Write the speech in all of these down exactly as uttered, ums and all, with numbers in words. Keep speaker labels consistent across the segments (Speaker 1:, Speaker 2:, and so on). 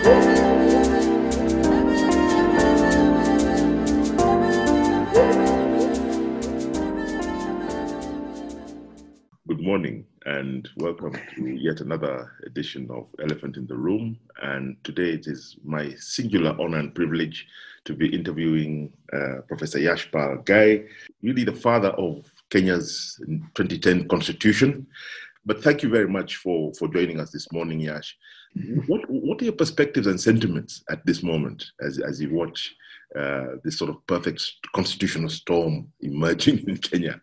Speaker 1: Good morning and welcome to yet another edition of Elephant in the Room. And today it is my singular honor and privilege to be interviewing uh, Professor Yashpal Gai, really the father of Kenya's twenty ten Constitution. But thank you very much for, for joining us this morning, Yash. What, what are your perspectives and sentiments at this moment as, as you watch uh, this sort of perfect constitutional storm emerging in Kenya?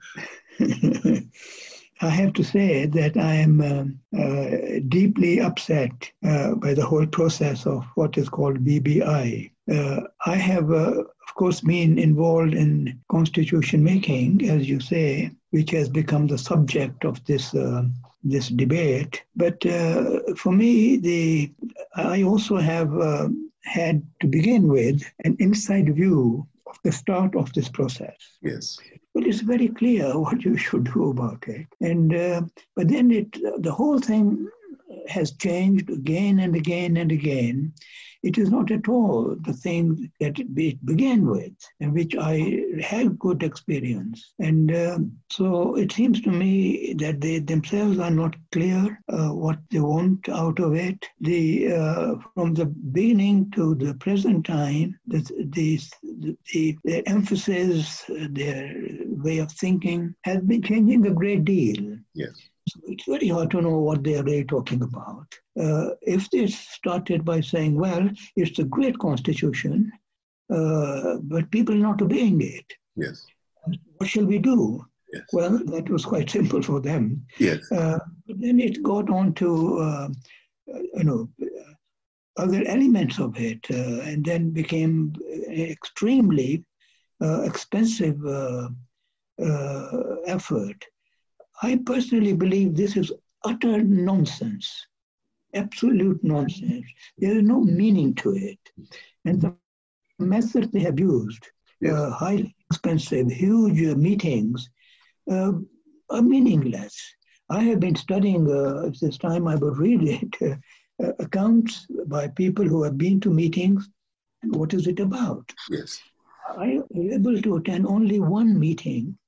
Speaker 2: I have to say that I am um, uh, deeply upset uh, by the whole process of what is called B B I. Uh, I have, uh, of course, been involved in constitution making, as you say, which has become the subject of this uh, this debate. But uh, for me, the I also have uh, had to begin with an inside view of the start of this process.
Speaker 1: Yes.
Speaker 2: Well, it's very clear what you should do about it. And uh, but then it the whole thing has changed again and again and again. It is not at all the thing that it began with, in which I had good experience. And uh, so it seems to me that they themselves are not clear uh, what they want out of it. The uh, from the beginning to the present time, the the, the, the emphasis, their way of thinking has been changing a great deal.
Speaker 1: Yes.
Speaker 2: So it's very hard to know what they are really talking about. Uh, if they started by saying, well, it's a great constitution, uh, but people are not obeying it.
Speaker 1: Yes.
Speaker 2: What shall we do?
Speaker 1: Yes.
Speaker 2: Well, that was quite simple for them.
Speaker 1: Yes.
Speaker 2: Uh, but then it got on to, uh, you know, other elements of it, uh, and then became extremely uh, expensive uh, uh, effort. I personally believe this is utter nonsense, absolute nonsense. There is no meaning to it. And the method they have used, yes. uh, highly expensive, huge uh, meetings, uh, are meaningless. I have been studying, uh, at this time I would read it, uh, accounts by people who have been to meetings, and what is it about?
Speaker 1: Yes.
Speaker 2: I was able to attend only one meeting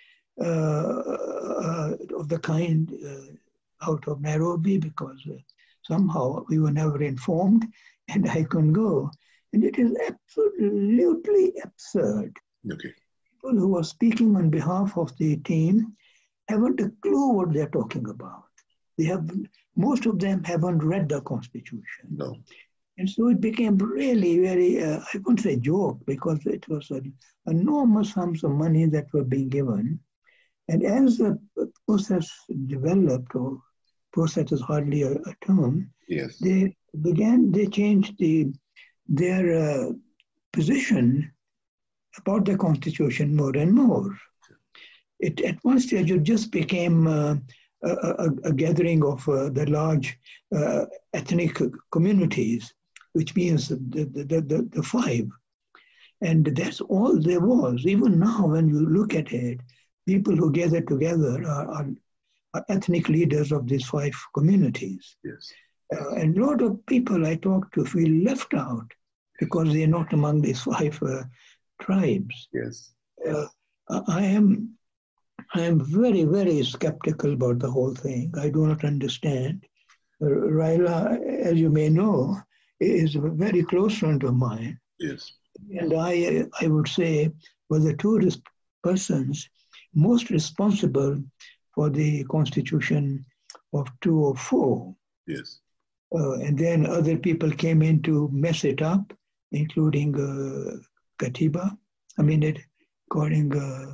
Speaker 2: Uh, uh, of the kind uh, out of Nairobi, because uh, somehow we were never informed and I couldn't go. And it is absolutely absurd.
Speaker 1: Okay.
Speaker 2: People who are speaking on behalf of the team haven't a clue what they're talking about. They have, most of them haven't read the Constitution.
Speaker 1: No.
Speaker 2: And so it became really very, uh, I wouldn't say joke, because it was an enormous sums of money that were being given. And as the process developed, or process is hardly a, a term,
Speaker 1: yes.
Speaker 2: they began, they changed the, their uh, position about the Constitution more and more. It, at one stage, it just became uh, a, a, a gathering of uh, the large uh, ethnic communities, which means the, the, the, the, the five. And that's all there was. Even now, when you look at it, people who gather together are, are, are ethnic leaders of these five communities.
Speaker 1: Yes.
Speaker 2: Uh, and a lot of people I talk to feel left out because they're not among these five uh, tribes.
Speaker 1: Yes.
Speaker 2: Uh, I am I am very, very skeptical about the whole thing. I do not understand. Uh, Raila, as you may know, is a very close friend of mine.
Speaker 1: Yes.
Speaker 2: And I, I would say, were the two persons most responsible for the Constitution of two oh four.
Speaker 1: Yes.
Speaker 2: Uh, and then other people came in to mess it up, including uh, Katiba. I mean, it, according, uh,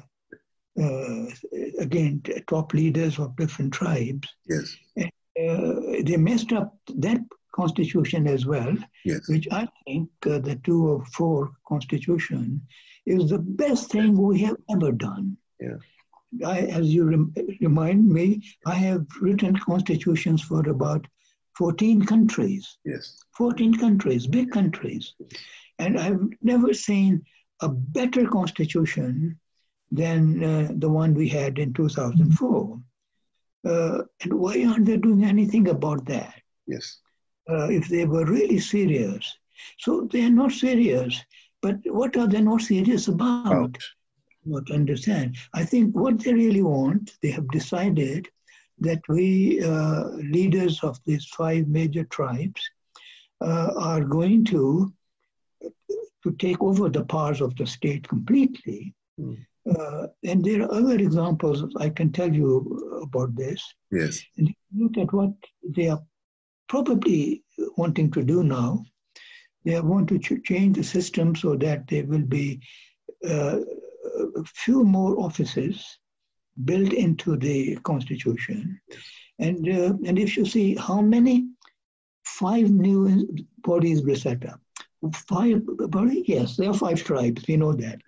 Speaker 2: uh, again, top leaders of different tribes.
Speaker 1: Yes.
Speaker 2: And, uh, they messed up that Constitution as well,
Speaker 1: yes.
Speaker 2: which I think uh, the two oh four Constitution is the best thing we have ever done.
Speaker 1: Yeah.
Speaker 2: I, as you rem- remind me, I have written constitutions for about fourteen countries.
Speaker 1: Yes.
Speaker 2: fourteen countries, big countries. And I've never seen a better constitution than uh, the one we had in two thousand four. Uh, and why aren't they doing anything about that?
Speaker 1: Yes.
Speaker 2: uh, if they were really serious. So they are not serious. But what are they not serious about?
Speaker 1: Out.
Speaker 2: Not understand. I think what they really want, they have decided that we, uh, leaders of these five major tribes, uh, are going to, to take over the powers of the state completely. Mm. Uh, and there are other examples I can tell you about this.
Speaker 1: Yes.
Speaker 2: And if you look at what they are probably wanting to do now, they want to ch- change the system so that there will be uh, a few more offices built into the constitution. And, uh, and if you see how many, five new bodies were set up. Five bodies? Yes, there are five tribes, we know that.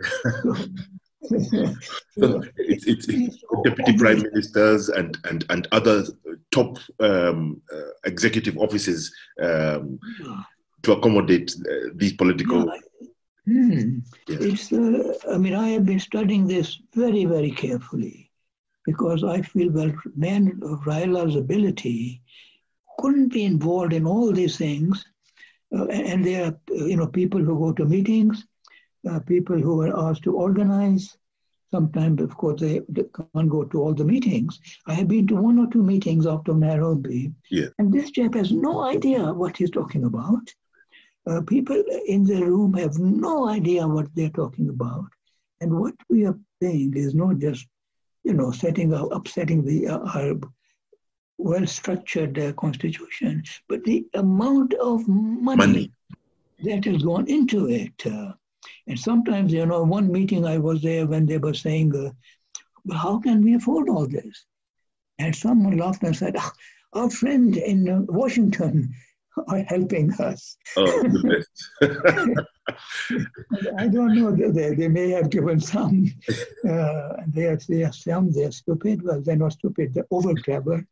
Speaker 1: So it's, it's, it's deputy prime ministers and, and, and other top um, uh, executive offices um, yeah. to accommodate uh, these political...
Speaker 2: Yeah. Hmm. Yeah. It's, uh, I mean, I have been studying this very, very carefully because I feel, well, men of Raila's ability couldn't be involved in all these things. Uh, and there are, you know, people who go to meetings, uh, people who are asked to organize. Sometimes, of course, they, they can't go to all the meetings. I have been to one or two meetings after Nairobi,
Speaker 1: yeah.
Speaker 2: and this chap has no idea what he's talking about. Uh, people in the room have no idea what they're talking about. And what we are saying is not just, you know, setting up, upsetting the uh, our well-structured uh, constitution, but the amount of money,
Speaker 1: money.
Speaker 2: that has gone into it. Uh, and sometimes, you know, one meeting I was there when they were saying, uh, well, how can we afford all this? And someone laughed and said, oh, our friend in uh, Washington are helping us.
Speaker 1: Oh, the best.
Speaker 2: I don't know. They, they may have given some. Uh, they, are, they are some. They're stupid. Well, they're not stupid. They're over clever.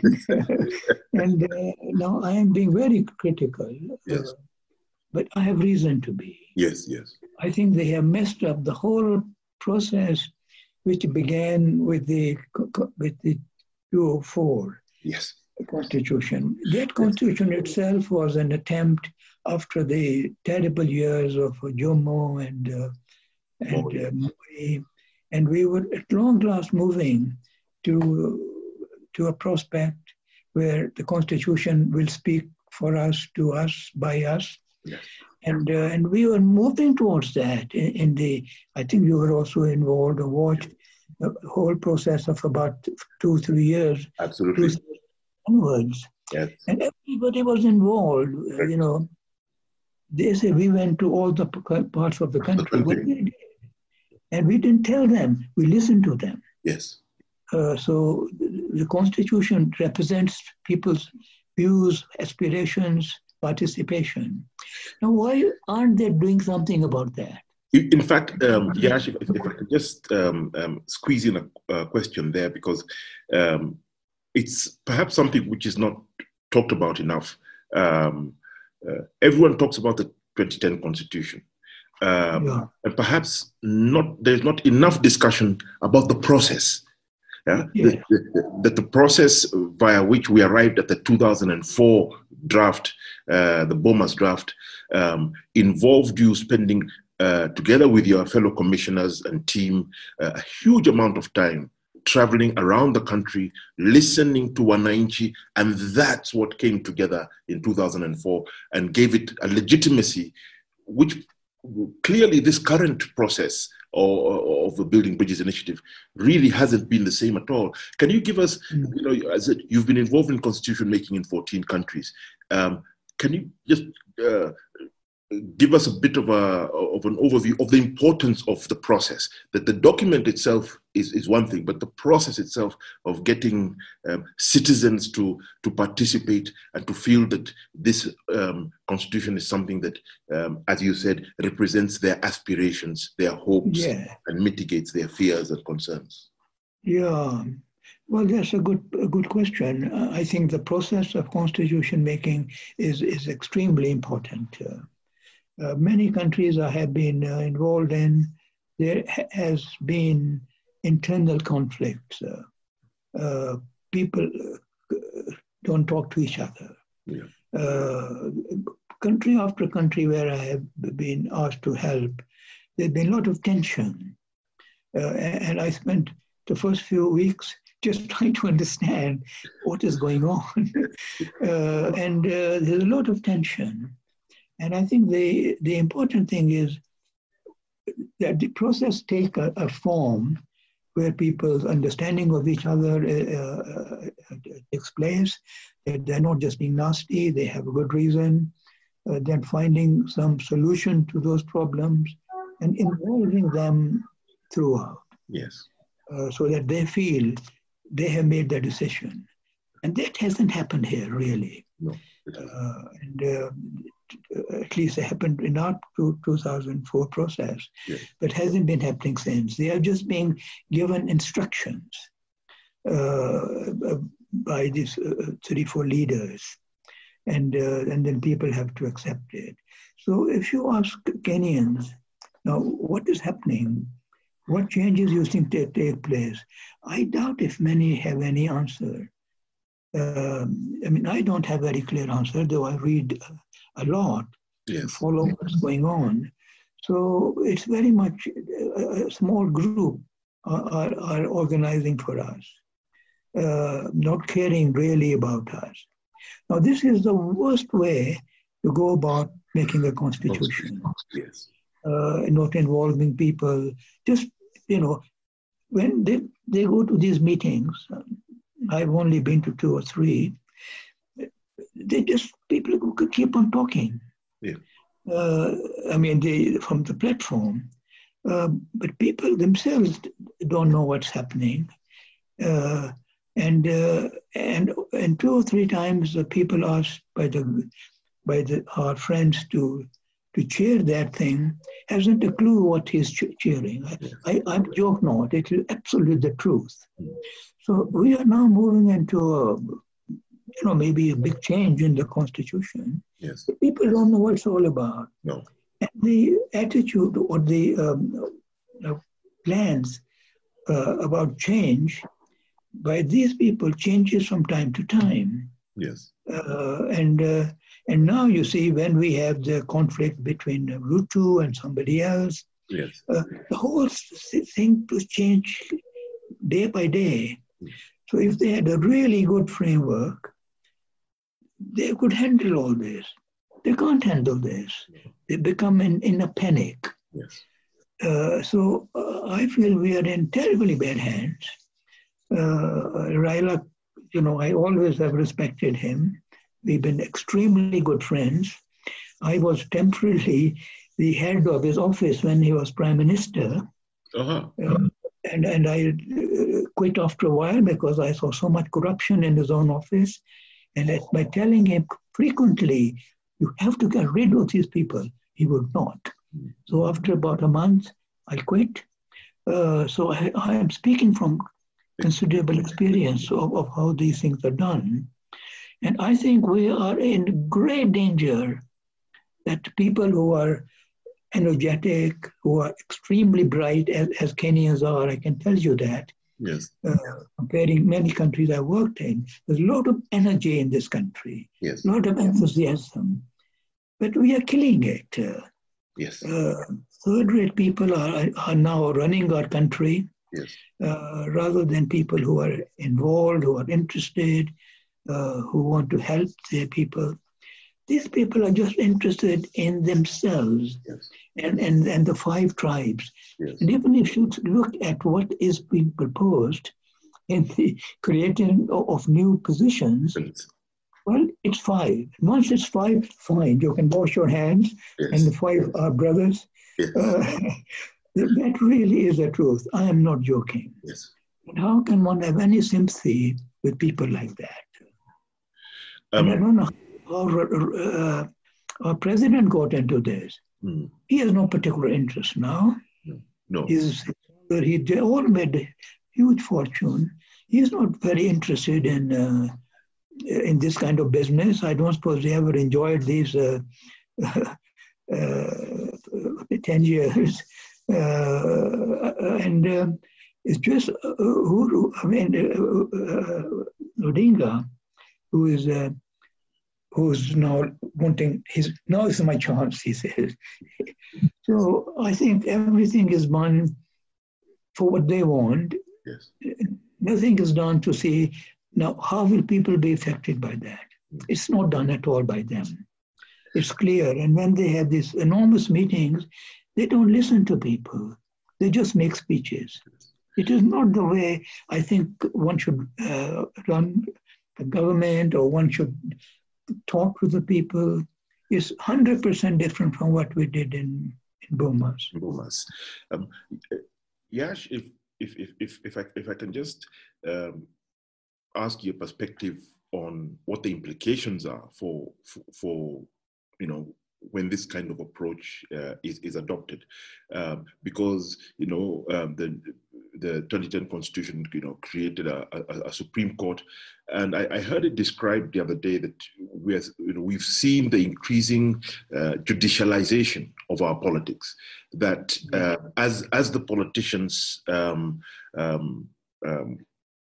Speaker 2: And uh, now I am being very critical.
Speaker 1: Yes.
Speaker 2: Uh, but I have reason to be.
Speaker 1: Yes, yes.
Speaker 2: I think they have messed up the whole process, which began with the with the two oh four.
Speaker 1: Yes.
Speaker 2: Constitution. That constitution itself was an attempt after the terrible years of Jomo and uh, and uh, Moi, and we were at long last moving to to a prospect where the constitution will speak for us, to us, by us,
Speaker 1: yes.
Speaker 2: and uh, and we were moving towards that. In, in the, I think you were also involved or watched the whole process of about two three years.
Speaker 1: Absolutely.
Speaker 2: Two, onwards.
Speaker 1: Yes.
Speaker 2: And everybody was involved, uh, you know. They say we went to all the parts of the country.
Speaker 1: The country.
Speaker 2: What we did. And we didn't tell them, we listened to them.
Speaker 1: Yes.
Speaker 2: Uh, so the Constitution represents people's views, aspirations, participation. Now, why aren't they doing something about that?
Speaker 1: In fact, um, Yash, if, if I could just um, um, squeeze in a, a question there, because um, it's perhaps something which is not talked about enough. Um, uh, everyone talks about the twenty ten Constitution. Um, yeah. And perhaps not. There's not enough discussion about the process. Yeah?
Speaker 2: Yeah.
Speaker 1: The, the, the, the process via which we arrived at the two thousand four draft, uh, the Bomas draft, um, involved you spending, uh, together with your fellow commissioners and team, uh, a huge amount of time traveling around the country, listening to Wananchi, and that's what came together in two thousand four and gave it a legitimacy, which clearly this current process or, of the Building Bridges Initiative really hasn't been the same at all. Can you give us, mm. you know, as it, you've been involved in constitution making in fourteen countries, um, can you just uh, give us a bit of, a, of an overview of the importance of the process? That the document itself is, is one thing, but the process itself of getting um, citizens to, to participate and to feel that this um, constitution is something that, um, as you said, represents their aspirations, their hopes,
Speaker 2: yeah.
Speaker 1: and mitigates their fears and concerns.
Speaker 2: Yeah, well, that's a good a good question. Uh, I think the process of constitution making is, is extremely important. Uh, Uh, many countries I have been uh, involved in, there ha- has been internal conflicts. Uh, uh, people uh, don't talk to each other.
Speaker 1: Yeah.
Speaker 2: Uh, country after country where I have been asked to help, there's been a lot of tension. Uh, and I spent the first few weeks just trying to understand what is going on. uh, and uh, there's a lot of tension. And I think the, the important thing is that the process take a, a form where people's understanding of each other uh, uh, takes place. They're not just being nasty, they have a good reason. Uh, then finding some solution to those problems and involving them throughout.
Speaker 1: Yes.
Speaker 2: Uh, so that they feel they have made the decision. And that hasn't happened here, really.
Speaker 1: No, it hasn't.
Speaker 2: Uh, and uh, at least it happened in our two thousand four process,
Speaker 1: yes.
Speaker 2: but hasn't been happening since. They are just being given instructions uh, by these uh, three, four leaders, and uh, and then people have to accept it. So if you ask Kenyans, now what is happening? What changes you think take, take place? I doubt if many have any answer. Um, I mean, I don't have a very clear answer, though I read uh, a lot
Speaker 1: yes.
Speaker 2: to follow what's going on. So it's very much a, a small group are, are, are organizing for us, uh, not caring really about us. Now, this is the worst way to go about making a constitution.
Speaker 1: Yes.
Speaker 2: Uh, not involving people. Just, you know, when they, they go to these meetings, I've only been to two or three, they just, people could keep on talking.
Speaker 1: Yeah.
Speaker 2: Uh, I mean, they from the platform, uh, but people themselves don't know what's happening. Uh, and uh, and and two or three times the people asked by the by the our friends to to chair that thing hasn't a clue what he's cheering.
Speaker 1: Yes.
Speaker 2: I, I joke not, it is absolutely the truth. So we are now moving into a, you know, maybe a big change in the constitution.
Speaker 1: Yes.
Speaker 2: But people don't know what it's all about.
Speaker 1: No.
Speaker 2: And the attitude or the um, uh, plans uh, about change by these people changes from time to time.
Speaker 1: Yes.
Speaker 2: Uh, and uh, and now you see when we have the conflict between Ruto and somebody else,
Speaker 1: yes.
Speaker 2: uh, the whole thing to change day by day. So if they had a really good framework, they could handle all this. They can't handle this. They become in, in a panic.
Speaker 1: Yes.
Speaker 2: Uh, so uh, I feel we are in terribly bad hands. Uh, Raila, you know, I always have respected him. We've been extremely good friends. I was temporarily the head of his office when he was prime minister.
Speaker 1: Uh-huh.
Speaker 2: Uh, and, and I uh, quit after a while because I saw so much corruption in his own office. And that by telling him frequently, you have to get rid of these people, he would not. So after about a month, I quit. Uh, so I, I am speaking from considerable experience of, of how these things are done. And I think we are in great danger that people who are energetic, who are extremely bright, as, as Kenyans are, I can tell you that.
Speaker 1: Yes.
Speaker 2: Uh, comparing many countries I've worked in, there's a lot of energy in this country,
Speaker 1: yes.
Speaker 2: a lot of enthusiasm, but we are killing it. Uh,
Speaker 1: yes.
Speaker 2: Uh, third-rate people are, are now running our country,
Speaker 1: yes.
Speaker 2: uh, rather than people who are involved, who are interested, uh, who want to help their people. These people are just interested in themselves
Speaker 1: yes.
Speaker 2: and, and, and the five tribes.
Speaker 1: Yes.
Speaker 2: And even if you look at what is being proposed in the creating of new positions,
Speaker 1: yes.
Speaker 2: well, it's five. Once it's five, fine. You can wash your hands,
Speaker 1: yes.
Speaker 2: and the five are brothers.
Speaker 1: Yes.
Speaker 2: Uh, that really is the truth. I am not joking.
Speaker 1: Yes.
Speaker 2: But how can one have any sympathy with people like that?
Speaker 1: Um,
Speaker 2: and I don't know how uh, our president got into this.
Speaker 1: Mm.
Speaker 2: He has no particular interest now.
Speaker 1: No. no.
Speaker 2: He's, he, they all made a huge fortune. He's not very interested in uh, in this kind of business. I don't suppose they ever enjoyed these uh, uh, ten years. Uh, and uh, it's just uh, who, I mean, uh, uh, Odinga, who is uh, who's now wanting his, now is my chance, he says. So I think everything is done for what they want.
Speaker 1: Yes.
Speaker 2: Nothing is done to see, now how will people be affected by that? It's not done at all by them. It's clear. And when they have these enormous meetings, they don't listen to people. They just make speeches. It is not the way I think one should uh, run a government, or one should talk to the people. It's one hundred percent different from what we did in, in Burma's.
Speaker 1: Burma's. Um, Yash, if, if, if, if, if, I, if I can just um, ask your perspective on what the implications are for, for, for you know, when this kind of approach uh, is, is adopted. Um, because, you know, um, the, the twenty ten Constitution, you know, created a, a, a Supreme Court. And I, I heard it described the other day that we're, you know, we've seen the increasing uh, judicialization of our politics, that uh, as, as the politicians um, um, um,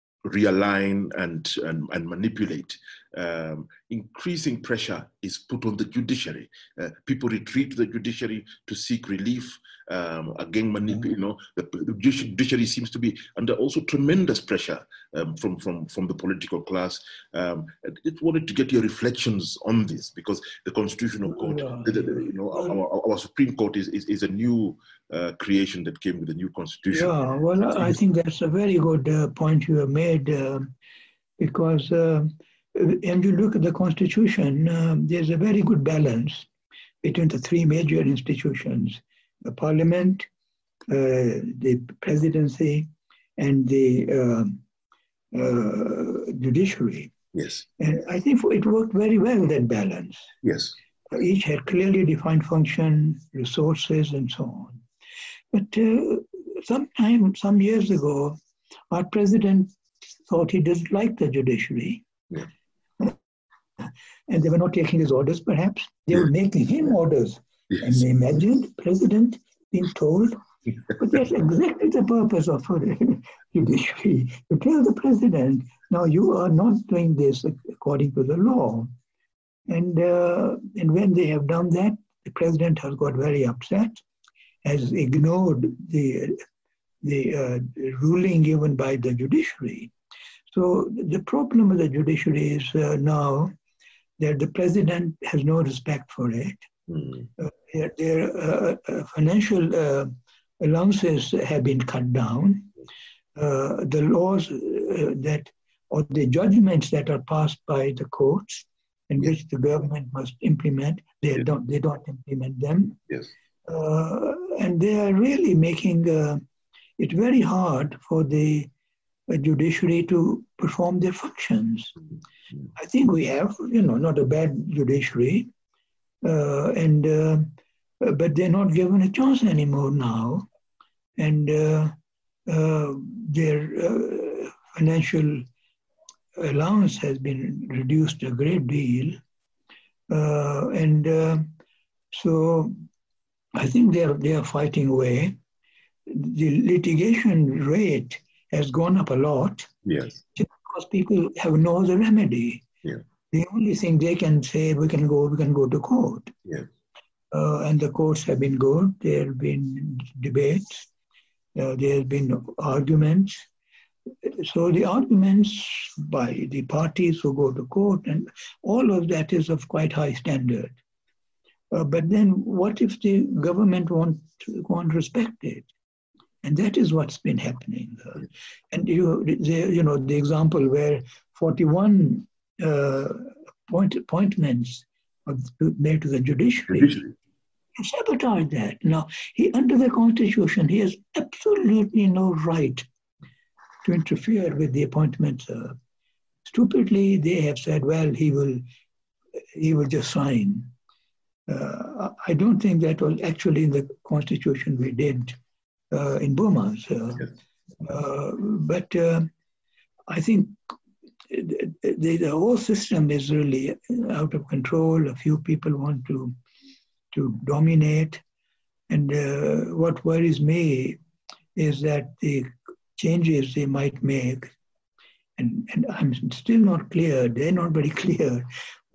Speaker 1: realign and, and, and manipulate, um, increasing pressure is put on the judiciary. Uh, people retreat to the judiciary to seek relief. Um, again, manip- you know, the, the judiciary seems to be under also tremendous pressure um, from, from, from the political class. Um, I just wanted to get your reflections on this, because the Constitutional Court,
Speaker 2: Yeah.
Speaker 1: the, the, you know, our, our Supreme Court is, is, is a new uh, creation that came with the new Constitution.
Speaker 2: Yeah, well, I think that's a very good uh, point you have made, uh, because uh, when you look at the Constitution, uh, there's a very good balance between the three major institutions: the Parliament, uh, the Presidency, and the uh, uh, Judiciary.
Speaker 1: Yes.
Speaker 2: And I think it worked very well, that balance.
Speaker 1: Yes.
Speaker 2: Each had clearly defined function, resources, and so on. But uh, sometime, some years ago, our president thought he didn't like the judiciary.
Speaker 1: Yeah.
Speaker 2: And they were not taking his orders, perhaps. They
Speaker 1: Yeah.
Speaker 2: were making him orders.
Speaker 1: Yes.
Speaker 2: And they imagined president being told, but that's exactly the purpose of the judiciary. You tell the president, now you are not doing this according to the law. And, uh, and when they have done that, the president has got very upset, has ignored the, the uh, ruling given by the judiciary. So the problem with the judiciary is uh, now that the president has no respect for it. Mm. Uh, their their uh, uh, financial uh, allowances have been cut down. Uh, the laws uh, that, or the judgments that are passed by the courts, in yes. which the government must implement, they yes. don't they don't implement them.
Speaker 1: Yes.
Speaker 2: Uh, and they are really making uh, it very hard for the uh, judiciary to perform their functions. Mm-hmm. I think we have, you know, not a bad judiciary, uh, and uh, but they're not given a chance anymore now, and uh, uh, their uh, financial allowance has been reduced a great deal, uh, and uh, so I think they are they are fighting away. The litigation rate has gone up a lot.
Speaker 1: Yes,
Speaker 2: just because people have no other remedy.
Speaker 1: Yeah,
Speaker 2: the only thing they can say, we can go, we can go to court.
Speaker 1: Yeah,
Speaker 2: uh, and the courts have been good. There have been debates. Uh, there have been arguments. So the arguments by the parties who go to court, and all of that is of quite high standard. Uh, but then what if the government won't, won't respect it? And that is what's been happening. Uh, and you, the, you know, the example where forty-one uh, point, appointments made to the judiciary, judiciary. sabotage that. Now, he, under the Constitution, he has absolutely no right to interfere with the appointments. Uh, stupidly, they have said, well, he will, he will just sign. Uh, I don't think that was actually in the Constitution we did uh, in Burma's. Uh, yes. uh, but uh, I think the, the, the whole system is really out of control. A few people want to, to dominate. And uh, what worries me is that the changes they might make, and, and I'm still not clear, they're not very clear,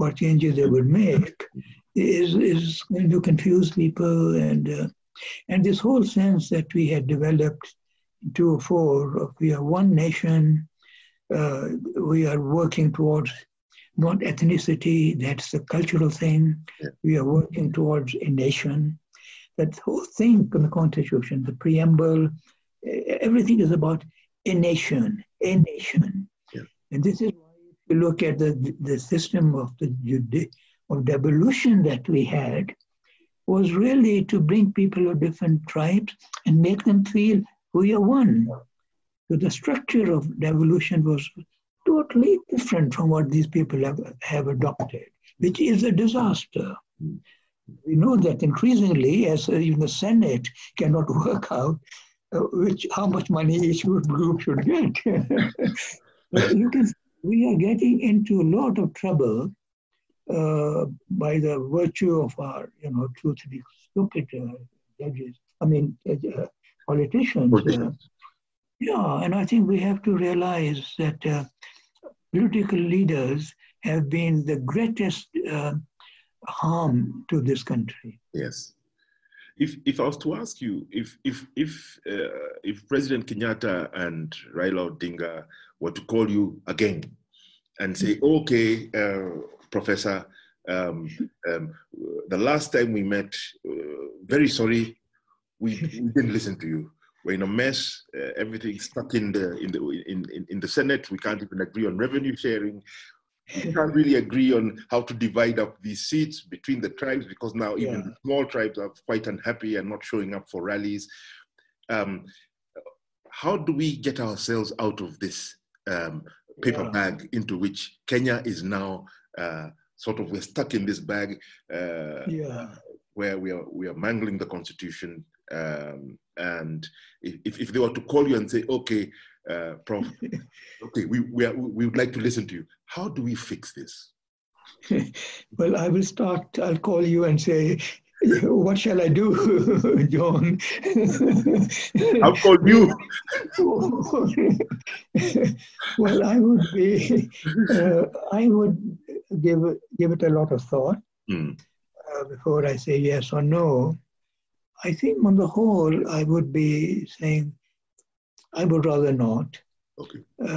Speaker 2: what changes they would make, is, is going to confuse people. And, uh, and this whole sense that we had developed in two oh four, of we are one nation, uh, we are working towards not ethnicity, that's the cultural thing. Yeah. We are working towards a nation. That whole thing in the Constitution, the preamble, everything is about a nation, a nation. Yeah. And this is why if you look at the, the system of the of devolution that we had, was really to bring people of different tribes and make them feel we are one. So the structure of devolution was totally different from what these people have, have adopted, which is a disaster. We know that increasingly, as uh, even the Senate cannot work out uh, which how much money each group should get. You can, we are getting into a lot of trouble uh, by the virtue of our, you know, truthfully stupid uh, judges. I mean, uh, politicians.
Speaker 1: politicians.
Speaker 2: Uh, yeah, and I think we have to realize that uh, political leaders have been the greatest uh, harm to this country.
Speaker 1: Yes. If if I was to ask you, if if if uh, if President Kenyatta and Raila Odinga were to call you again and say, okay, uh, Professor, um, um, the last time we met, uh, very sorry, we, we didn't listen to you. We're in a mess. Uh, everything's stuck in the in the in, in in the Senate. We can't even agree on revenue sharing. We can't really agree on how to divide up these seats between the tribes, because now even yeah. the small tribes are quite unhappy and not showing up for rallies. Um, how do we get ourselves out of this um, paper yeah. bag into which Kenya is now uh, sort of, we're stuck in this bag uh,
Speaker 2: yeah.
Speaker 1: where we are we are mangling the constitution. Um, and if, if they were to call you and say, okay, uh, Prof, okay, we, we, are, we would like to listen to you. How do we fix this?
Speaker 2: Well, I will start, I'll call you and say, what shall I do, John?
Speaker 1: I'll call you.
Speaker 2: Well, I would be, uh, I would give, give it a lot of thought mm. uh, before I say yes or no. I think on the whole, I would be saying, I would rather not.
Speaker 1: Okay.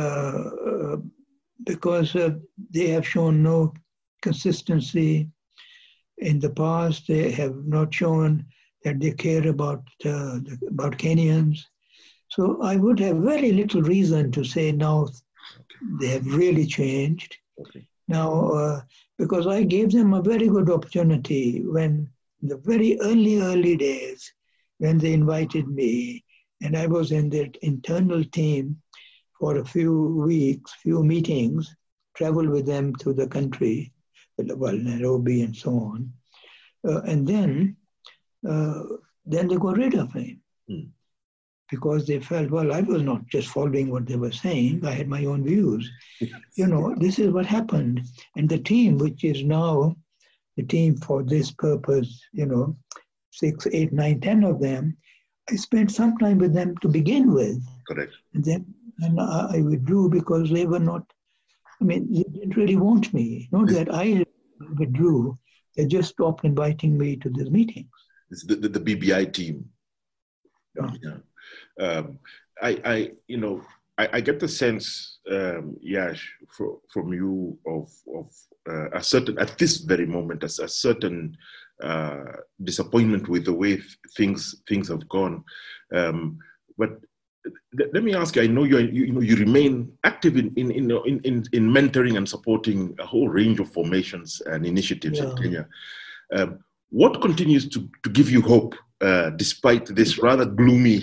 Speaker 2: Uh, because uh, they have shown no consistency in the past. They have not shown that they care about, uh, about Kenyans. So I would have very little reason to say now okay. they have really changed.
Speaker 1: Okay.
Speaker 2: Now, uh, because I gave them a very good opportunity when in the very early, early days, when they invited me, and I was in their internal team for a few weeks, few meetings, traveled with them through the country, well, Nairobi and so on. Uh, and then, uh, then they got rid of me mm. because they felt, well, I was not just following what they were saying, I had my own views. You know, this is what happened. And the team, which is now the team for this purpose, you know, six, eight, nine, ten of them, I spent some time with them to begin with.
Speaker 1: Correct.
Speaker 2: And then and I withdrew because they were not, I mean, they didn't really want me. Not that I withdrew, they just stopped inviting me to these meetings.
Speaker 1: It's the, the, the B B I team.
Speaker 2: Yeah.
Speaker 1: yeah. Um, I, I, you know, I, I get the sense, um, Yash, for, from you of, of uh, a certain, at this very moment, a, a certain uh, disappointment with the way things things have gone. Um, but th- let me ask you, I know you you, you know you remain active in in, in in in mentoring and supporting a whole range of formations and initiatives yeah. in Kenya. Um, what continues to, to give you hope uh, despite this rather gloomy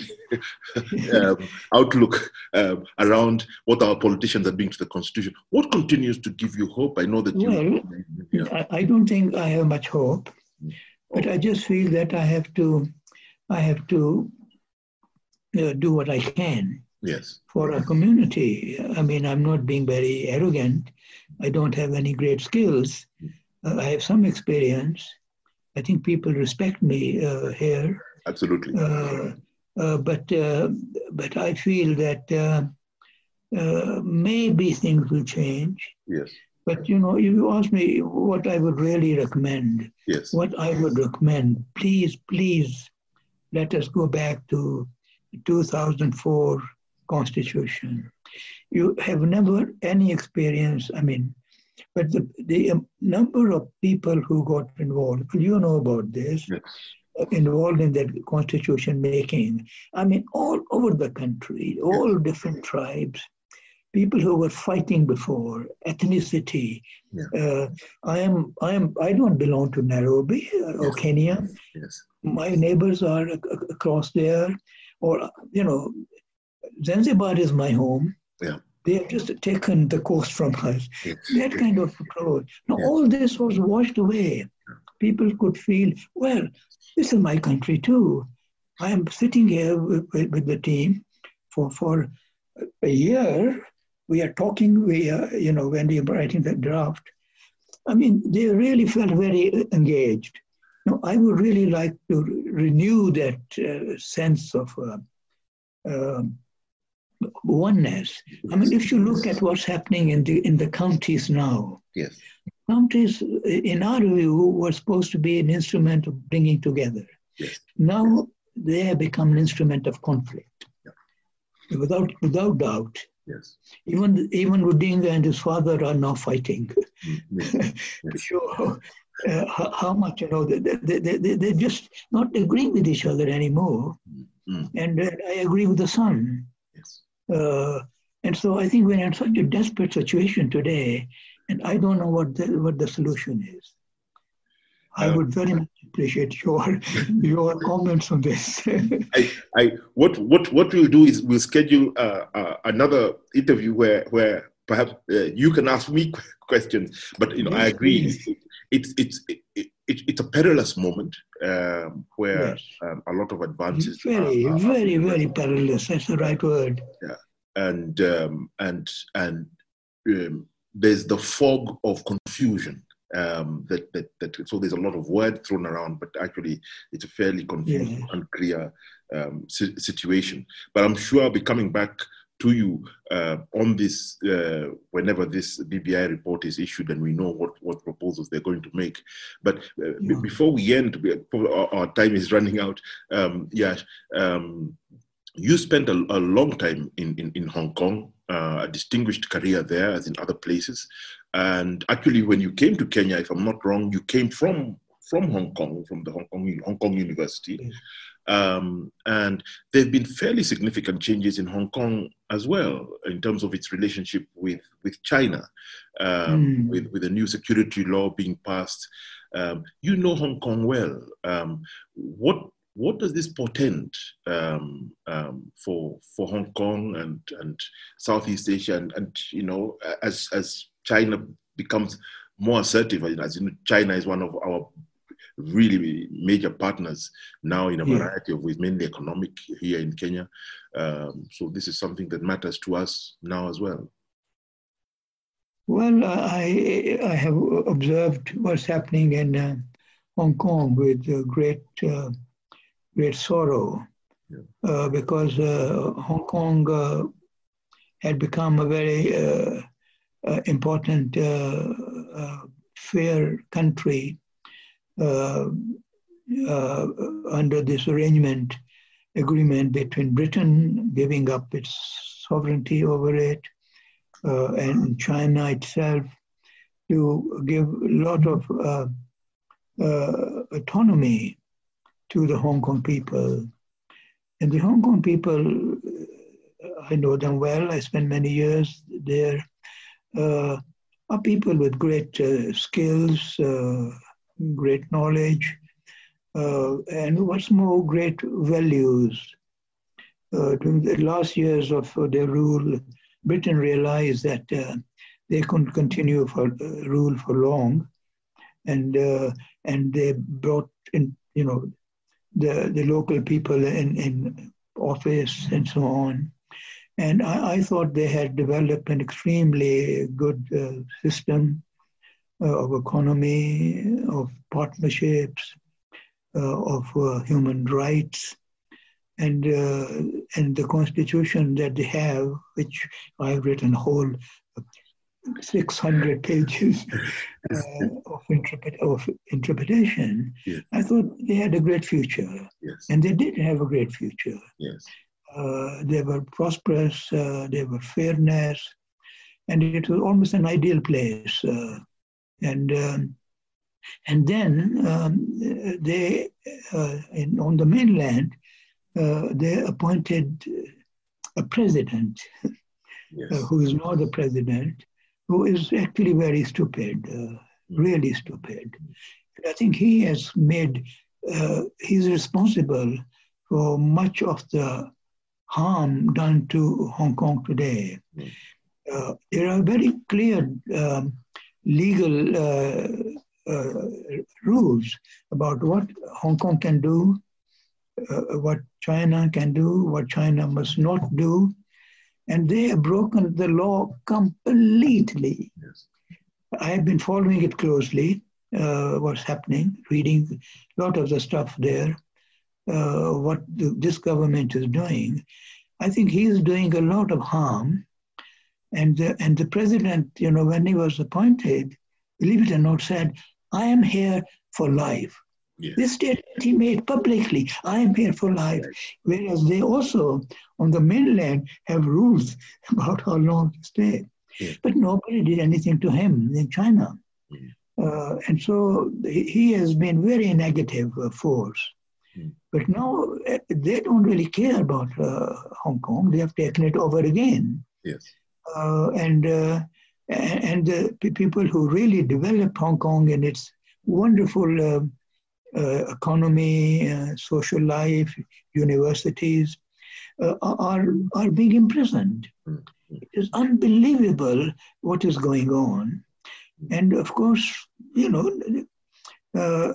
Speaker 1: um, outlook uh, around what our politicians are doing to the Constitution? What continues to give you hope? I know that you...
Speaker 2: Well, yeah. I don't think I have much hope, but I just feel that I have to, I have to uh, do what I can
Speaker 1: yes.
Speaker 2: for our community. I mean, I'm not being very arrogant. I don't have any great skills. Uh, I have some experience. I think people respect me uh, here.
Speaker 1: Absolutely.
Speaker 2: Uh, uh, but uh, but I feel that uh, uh, maybe things will change.
Speaker 1: Yes.
Speaker 2: But, you know, if you ask me what I would really recommend,
Speaker 1: Yes.
Speaker 2: what I would recommend, please, please let us go back to the two thousand four Constitution. You have never any experience, I mean, but the, the um, number of people who got involved, you know about this,
Speaker 1: Yes.
Speaker 2: involved in that constitution making. I mean, all over the country, all yes. different tribes, people who were fighting before, ethnicity.
Speaker 1: Yeah.
Speaker 2: Uh, I am, I am, I don't belong to Nairobi or
Speaker 1: Yes.
Speaker 2: Kenya.
Speaker 1: Yes.
Speaker 2: My neighbors are across there, or you know, Zanzibar is my home.
Speaker 1: Yeah.
Speaker 2: They have just taken the coast from us.
Speaker 1: Yes.
Speaker 2: That
Speaker 1: yes.
Speaker 2: kind of approach. Now,
Speaker 1: yes.
Speaker 2: all this was washed away. People could feel, well, this is my country too. I am sitting here with, with the team for, for a year. We are talking, we are, you know, when we are writing the draft. I mean, they really felt very engaged. Now, I would really like to renew that uh, sense of uh, uh, oneness. I mean, if you look at what's happening in the in the counties now,
Speaker 1: yes,
Speaker 2: counties, in our view, were supposed to be an instrument of bringing together.
Speaker 1: Yes.
Speaker 2: Now
Speaker 1: yes.
Speaker 2: they have become an instrument of conflict, yeah. without without doubt.
Speaker 1: Yes.
Speaker 2: Even even Odinga and his father are now fighting
Speaker 1: yes. Yes.
Speaker 2: to show uh, how, how much you know they they they they're just not agreeing with each other anymore. Mm. And uh, I agree with the son.
Speaker 1: Yes.
Speaker 2: Uh, and so I think we're in such a desperate situation today, and I don't know what the, what the solution is. I um, would very much appreciate your your comments on this.
Speaker 1: I, I, what what what we'll do is we'll schedule uh, uh, another interview where where perhaps uh, you can ask me questions. But you know, yes, I agree. It, it's it's it, it, it's a perilous moment um, where yes. um, a lot of advances.
Speaker 2: Very
Speaker 1: are, are,
Speaker 2: very are very perilous. That's the right word.
Speaker 1: Yeah, and um, and and um, there's the fog of confusion. Um, that, that that so there's a lot of word thrown around, but actually it's a fairly confused, yeah. unclear um, si- situation. But I'm sure I'll be coming back to you uh, on this uh, whenever this B B I report is issued and we know what, what proposals they're going to make. But uh, yeah. b- before we end, our, our time is running out. Um, yeah, um, you spent a, a long time in, in, in Hong Kong, uh, a distinguished career there as in other places. And actually, when you came to Kenya, if I'm not wrong, you came from from Hong Kong, from the Hong Kong Hong Kong University, mm. um, and there have been fairly significant changes in Hong Kong as well in terms of its relationship with with China, um, mm. with with a new security law being passed. Um, you know Hong Kong well. Um, what what does this portend um, um, for for Hong Kong and and Southeast Asia, and, and you know as as China becomes more assertive? As you know, China is one of our really major partners now in a yeah. variety of ways, mainly economic here in Kenya. Um, so this is something that matters to us now as well.
Speaker 2: Well, I I have observed what's happening in uh, Hong Kong with uh, great uh, great sorrow, yeah. uh, because uh, Hong Kong uh, had become a very uh, Uh, important uh, uh, fair country uh, uh, under this arrangement agreement between Britain giving up its sovereignty over it uh, and China itself to give a lot of uh, uh, autonomy to the Hong Kong people. And the Hong Kong people, I know them well, I spent many years there, uh, are people with great uh, skills, uh, great knowledge, uh, and what's more, great values. Uh, during the last years of their rule, Britain realized that uh, they couldn't continue for uh, rule for long, and uh, and they brought in, you know, the the local people in, in office and so on. And I, I thought they had developed an extremely good uh, system uh, of economy, of partnerships, uh, of uh, human rights. And uh, and the constitution that they have, which I've written a whole six hundred pages uh, of, interpret, of interpretation,
Speaker 1: yes.
Speaker 2: I thought they had a great future.
Speaker 1: Yes.
Speaker 2: And they did have a great future.
Speaker 1: Yes.
Speaker 2: Uh, they were prosperous, uh, they were fairness, and it was almost an ideal place. Uh, and um, and then um, they, uh, in, on the mainland, uh, they appointed a president,
Speaker 1: yes.
Speaker 2: uh, who is now the president, who is actually very stupid, uh, really stupid. And I think he has made, uh, he's responsible for much of the harm done to Hong Kong today. Mm. Uh, there are very clear um, legal uh, uh, rules about what Hong Kong can do, uh, what China can do, what China must not do. And they have broken the law completely. Yes. I have been following it closely, uh, what's happening, reading a lot of the stuff there, uh, what the, this government is doing. I think he is doing a lot of harm. And the, and the president, you know, when he was appointed, believe it or not, said, I am here for life. Yeah. This statement he made publicly, I am here for life. Right. Whereas they also, on the mainland, have rules about how long to stay. Yeah. But nobody did anything to him in China. Mm. Uh, and so he has been very negative uh, force. Mm. But now uh, they don't really care about uh, Hong Kong. They have taken it over again.
Speaker 1: Yes.
Speaker 2: Uh, and uh, and the people who really developed Hong Kong and its wonderful uh, uh, economy, uh, social life, universities, uh, are, are being imprisoned. Mm-hmm. It is unbelievable what is going on. And of course, you know, uh,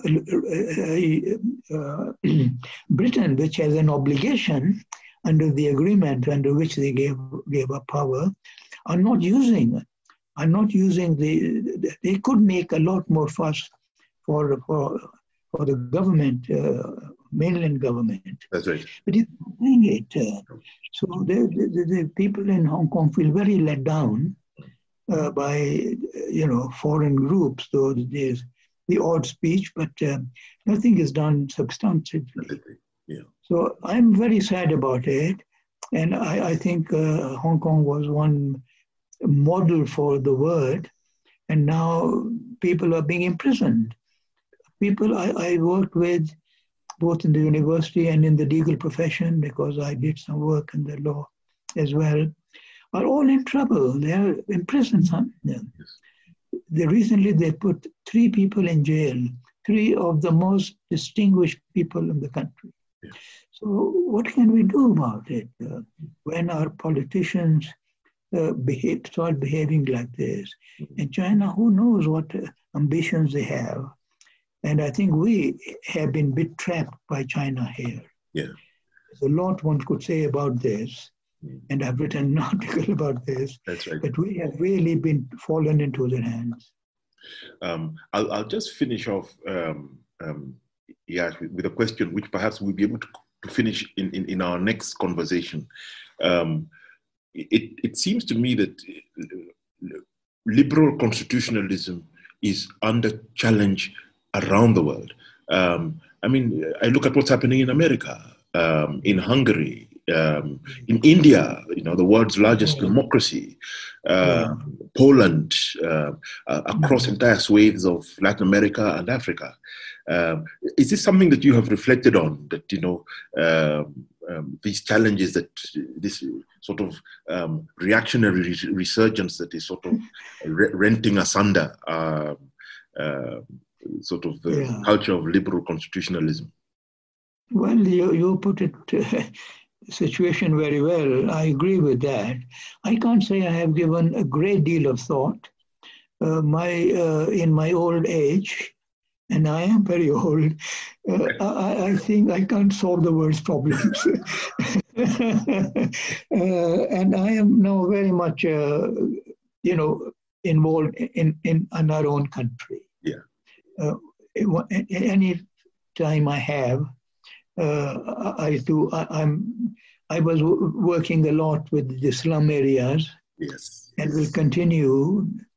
Speaker 2: uh, uh, Britain, which has an obligation under the agreement under which they gave, gave up power, are not using are not using the, they could make a lot more fuss for, for, for the government, uh, mainland government.
Speaker 1: That's right.
Speaker 2: But it's not doing it. Uh, so the, the, the people in Hong Kong feel very let down uh, by, you know, foreign groups, though there's the odd speech, but uh, nothing is done substantively. Yeah. So I'm very sad about it. And I, I think uh, Hong Kong was one model for the world, and now people are being imprisoned. People I, I worked with, both in the university and in the legal profession, because I did some work in the law as well, are all in trouble. They are in prison. Some of them. They recently they put three people in jail, three of the most distinguished people in the country. Yeah. So what can we do about it uh, when our politicians Uh, behave, start behaving like this? In China, who knows what uh, ambitions they have? And I think we have been bit trapped by China here.
Speaker 1: Yeah.
Speaker 2: There's a lot one could say about this, mm. and I've written an article about this.
Speaker 1: That's right.
Speaker 2: But we have really been fallen into their hands.
Speaker 1: Um, I'll, I'll just finish off, um, um, yeah, with, with a question which perhaps we'll be able to, to finish in, in, in our next conversation. Um, It, it seems to me that liberal constitutionalism is under challenge around the world. Um, I mean, I look at what's happening in America, um, in Hungary, um, in India, you know, the world's largest democracy, uh, yeah. Poland, uh, uh, across entire swathes of Latin America and Africa. Um, is this something that you have reflected on, that, you know, um, um, these challenges, that this sort of um, reactionary re- resurgence that is sort of re- renting asunder uh, uh, sort of the yeah. culture of liberal constitutionalism?
Speaker 2: Well, you, you put it uh, situation very well. I agree with that. I can't say I have given a great deal of thought. Uh, my uh, in my old age, and I am very old, uh, I, I think I can't solve the world's problems. uh, and I am now very much, uh, you know, involved in, in, in our own country.
Speaker 1: Yeah.
Speaker 2: Uh, any time I have, uh, I do. I, I'm. I was w- working a lot with the slum areas.
Speaker 1: Yes.
Speaker 2: And will continue.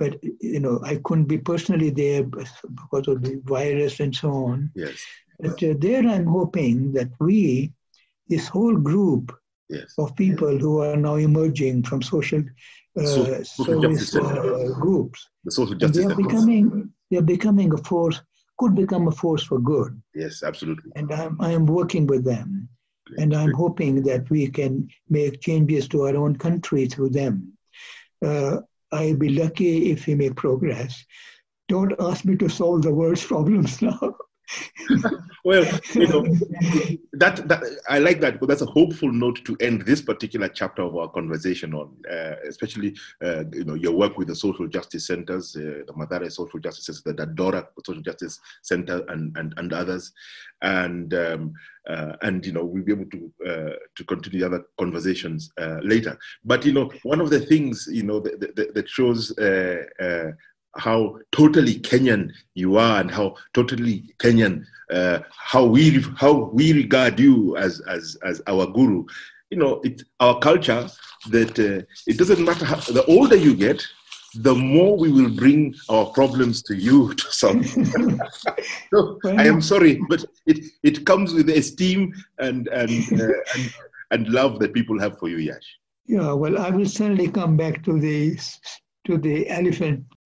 Speaker 2: but you know, I couldn't be personally there because of the virus and so on.
Speaker 1: Yes.
Speaker 2: But uh, there I'm hoping that we, this whole group
Speaker 1: yes.
Speaker 2: of people who are now emerging from social, uh,
Speaker 1: social, social
Speaker 2: service uh, groups,
Speaker 1: the social
Speaker 2: and
Speaker 1: justice
Speaker 2: they are
Speaker 1: centers.
Speaker 2: becoming, they are becoming a force, could become a force for good.
Speaker 1: Yes, absolutely.
Speaker 2: And I'm, I am working with them. Great, and I'm great. hoping that we can make changes to our own country through them. Uh, I'll be lucky if we make progress. Don't ask me to solve the world's problems now.
Speaker 1: Well, you know, that, that I like that, because that's a hopeful note to end this particular chapter of our conversation on, uh, especially, uh, you know, your work with the social justice centers, uh, the Mathare Social Justice Center, the Dora Social Justice Center, and and, and others, and um, uh, and you know, we'll be able to uh, to continue other conversations uh, later. But you know, one of the things, you know, that, that, that shows. Uh, uh, how totally Kenyan you are, and how totally Kenyan, uh, how we how we regard you as as as our guru. You know, it's our culture that uh, it doesn't matter how, the older you get, the more we will bring our problems to you to solve. So, I am sorry, but it it comes with the esteem and and, uh, and and love that people have for you, Yash.
Speaker 2: Yeah, well, I will certainly come back to the to the elephant